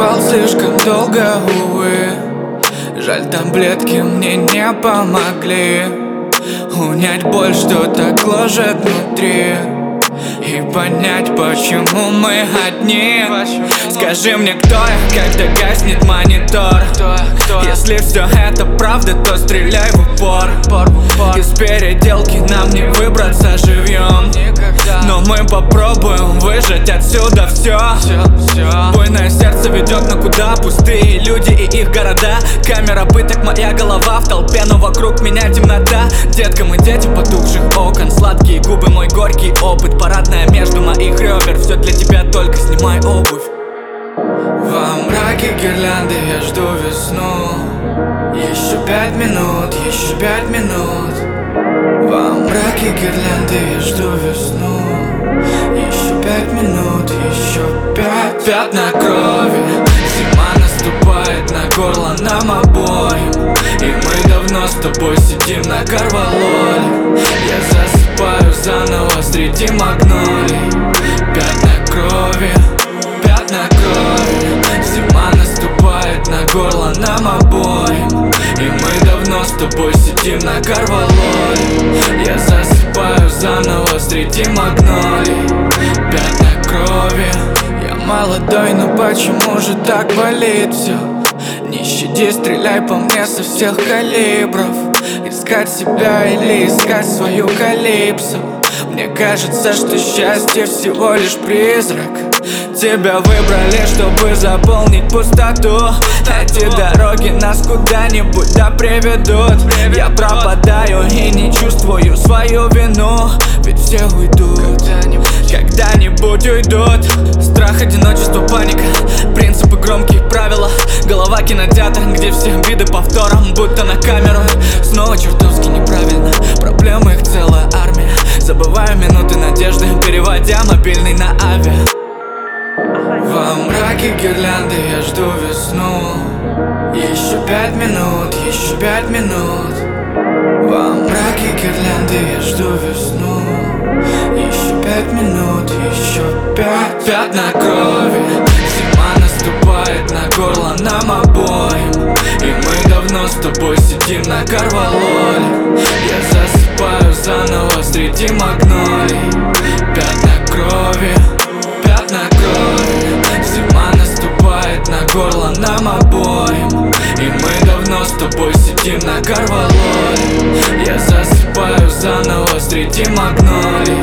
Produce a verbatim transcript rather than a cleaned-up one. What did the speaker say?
спал слишком долго, увы. Жаль, таблетки мне не помогли унять боль, что так гложет внутри, и понять, почему мы одни. Скажи мне, кто я, когда гаснет монитор? Если все это правда, то стреляй в упор. Из переделки нам не выбраться живьем, но мы попробуем выжать отсюда все. Буйное сердце ведет на куда? Пустые люди и их города. Камера пыток, моя голова в толпе, но вокруг меня темнота. Детка, мы дети потухших окон, сладкие губы, мой горький опыт. Парадная между моих ребер, все для тебя, только снимай обувь. Во мраке гирлянды я жду весну. Еще пять минут, еще пять минут. Во мраке гирлянды я жду весну. Еще пять минут, еще пять. Пятна крови, зима наступает на горло нам обоим, и мы давно с тобой сидим на корвалоле. Я засыпаю заново среди магнолий. Пятна крови, пятна крови, зима наступает на горло нам обоим, и мы давно с тобой сидим на корвалоле. Я засыпаю заново среди магнолий. Пятна крови. Я молодой, но почему же так болит все? Не щади, стреляй по мне со всех калибров. Искать себя или искать свою калипсо? Мне кажется, что счастье всего лишь призрак. Тебя выбрали, чтобы заполнить пустоту. Эти дороги нас куда-нибудь да приведут. Я пропадаю и не чувствую свою вину, ведь все уйдут, когда-нибудь уйдут. Страх, одиночество, паника, принципы, громкие правила. Голова кинотеатр, где все виды повтором, будто на камеру. Снова чертовски неправильно, проблемы их целая армия. Забываю минуты надежды, переводя мобильный на авиа. Во мраке гирлянды я жду весну. Еще пять минут, еще пять минут. Во мраке гирлянды я жду весну. Еще пять минут, еще пять. Пятна крови, зима наступает на горло нам обоим, и мы давно с тобой сидим на корвалоле. Я засыпаю заново среди магнолий. Пятна крови, пятна крови, зима наступает на горло нам обоим, и мы давно с тобой сидим на корвалоле. Я засыпаю заново среди магнолий.